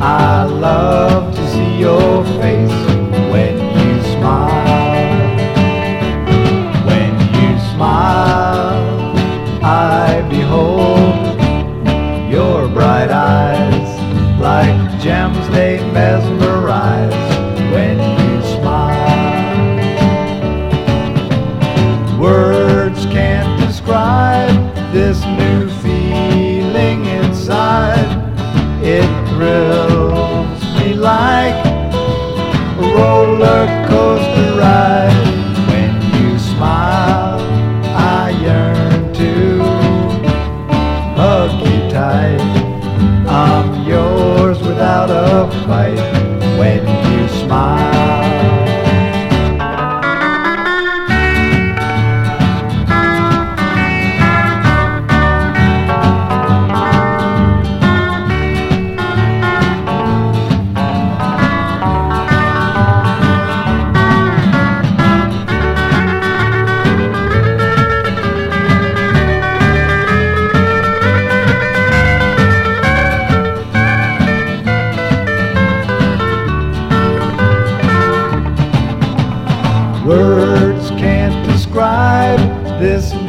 I love to see your face when you smile. When you smile, I behold your bright eyes. Like gems they mesmerize when you smile. Words can't describe this new feeling inside. It thrills me like a roller coaster ride. When you smile, I yearn to hug you tight. I'm yours without a fight when you smile. Words can't describe this